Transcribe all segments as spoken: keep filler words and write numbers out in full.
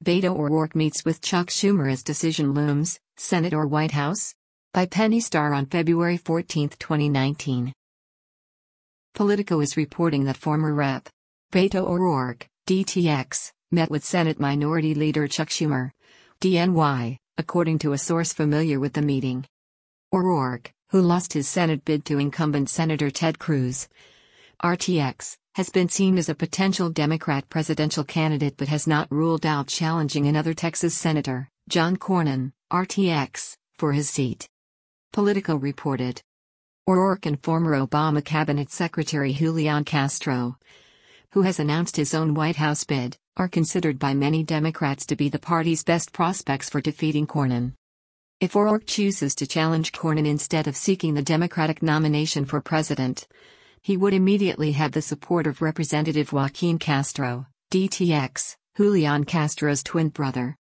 Beto O'Rourke meets with Chuck Schumer as decision looms, Senate or White House? By Penny Starr on February fourteenth, twenty nineteen. Politico is reporting that former Representative Beto O'Rourke, D T X, met with Senate Minority Leader Chuck Schumer, D N Y, according to a source familiar with the meeting. O'Rourke, who lost his Senate bid to incumbent Senator Ted Cruz, R T X, has been seen as a potential Democrat presidential candidate but has not ruled out challenging another Texas Senator, John Cornyn, R T X, for his seat. Politico reported. O'Rourke and former Obama Cabinet Secretary Julian Castro, who has announced his own White House bid, are considered by many Democrats to be the party's best prospects for defeating Cornyn. If O'Rourke chooses to challenge Cornyn instead of seeking the Democratic nomination for president, he would immediately have the support of Representative Joaquin Castro, D T X, Julian Castro's twin brother.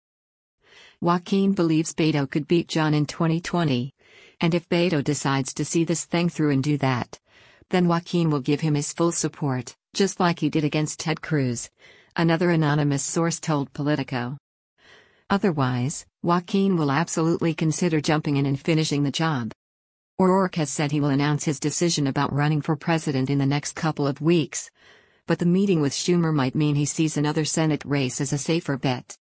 Joaquin believes Beto could beat John in twenty twenty, and if Beto decides to see this thing through and do that, then Joaquin will give him his full support, just like he did against Ted Cruz, another anonymous source told Politico. Otherwise, Joaquin will absolutely consider jumping in and finishing the job. O'Rourke has said he will announce his decision about running for president in the next couple of weeks, but the meeting with Schumer might mean he sees another Senate race as a safer bet.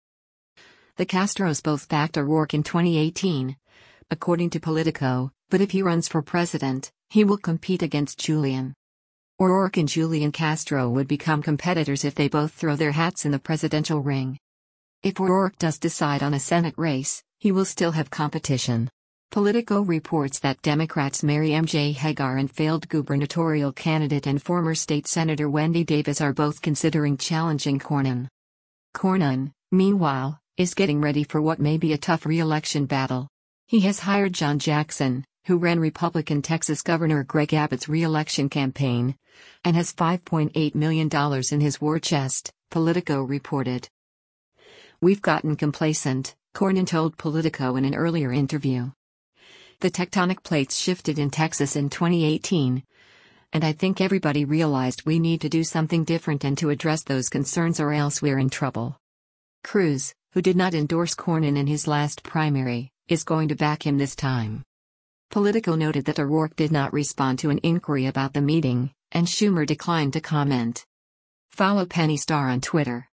The Castros both backed O'Rourke in twenty eighteen, according to Politico, but if he runs for president, he will compete against Julian. O'Rourke and Julian Castro would become competitors if they both throw their hats in the presidential ring. If O'Rourke does decide on a Senate race, he will still have competition. Politico reports that Democrats Mary M J Hagar and failed gubernatorial candidate and former state Senator Wendy Davis are both considering challenging Cornyn. Cornyn, meanwhile, is getting ready for what may be a tough re-election battle. He has hired John Jackson, who ran Republican Texas Governor Greg Abbott's re-election campaign, and has five point eight million dollars in his war chest, Politico reported. "We've gotten complacent," Cornyn told Politico in an earlier interview. "The tectonic plates shifted in Texas in twenty eighteen, and I think everybody realized we need to do something different and to address those concerns or else we're in trouble." Cruz, who did not endorse Cornyn in his last primary, is going to back him this time. Politico noted that O'Rourke did not respond to an inquiry about the meeting, and Schumer declined to comment. Follow Penny Starr on Twitter.